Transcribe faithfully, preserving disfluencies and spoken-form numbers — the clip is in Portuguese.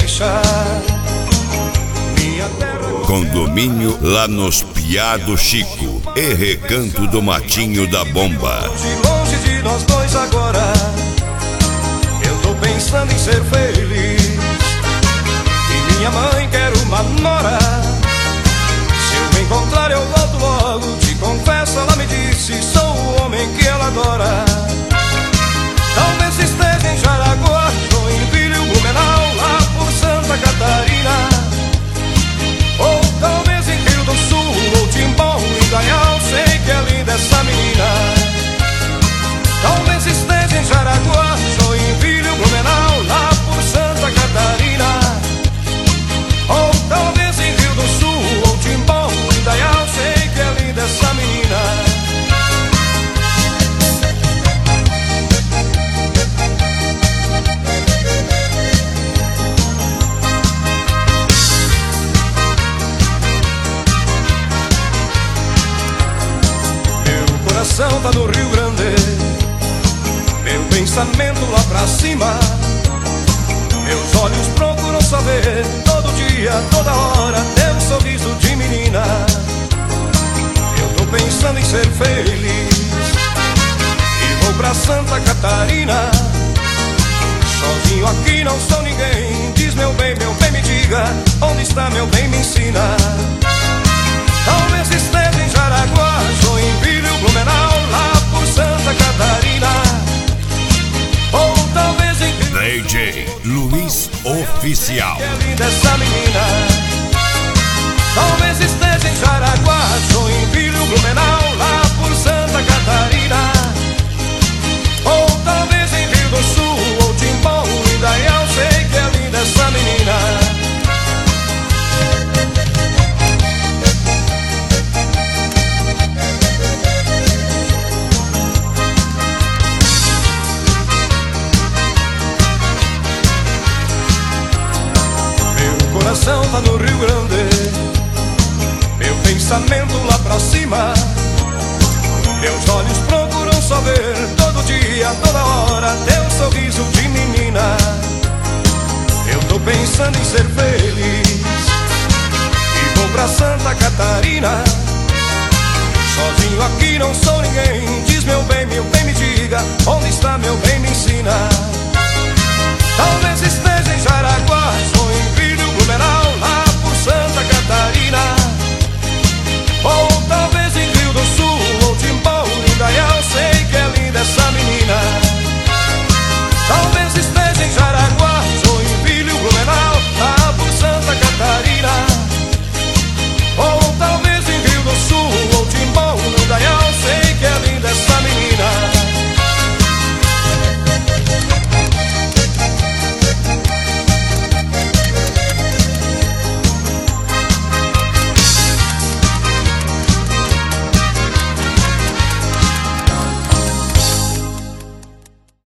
deixar minha terra. Condomínio lá nos Piá do Chico e Recanto do Matinho da Bomba. De longe de nós dois agora, eu tô pensando em ser feliz. E minha mãe quer uma nora. Se eu me encontrar eu volto logo. Te confesso, ela me disse, sou o homem que ela adora. Talvez esteja em Jaraguá, Joinville, Blumenau, lá por Santa Catarina. Ou talvez em Rio do Sul, ou Timbó, Indaial. Sei que é linda essa menina. Talvez esteja em Jaraguá, Joinville, Blumenau, lá por Santa Catarina. Ou talvez em Rio do Sul, ou Timbó, Indaial. Sei que é linda essa menina. Meu coração tá no Rio Grande, meu pensamento lá pra cima. Meus olhos procuram saber todo dia, toda hora, teu sorriso de menina. Eu tô pensando em ser feliz e vou pra Santa Catarina. Sozinho aqui não sou ninguém. Diz meu bem, meu bem, me diga, onde está meu bem, me ensina. Talvez esteja em Jaraguá, Joinville, Blumenau, lá por Santa Catarina. Ou talvez em D J Luiz Oficial. Que é linda essa menina. Talvez esteja em Jaraguá, Joinville, Blumenau, lá por Santa Catarina. Ou talvez em Rio do Sul, ou Timbó, Indaial. Sei que é linda essa menina. Meu coração tá no Rio Grande, meu pensamento lá pra cima. Meus olhos procuram só ver todo dia, toda hora, teu sorriso de menina. Eu tô pensando em ser feliz e vou pra Santa Catarina. Sozinho aqui não sou ninguém. Diz meu bem, meu bem, me diga, onde está meu bem, me ensina. Talvez esteja em Jaraguá,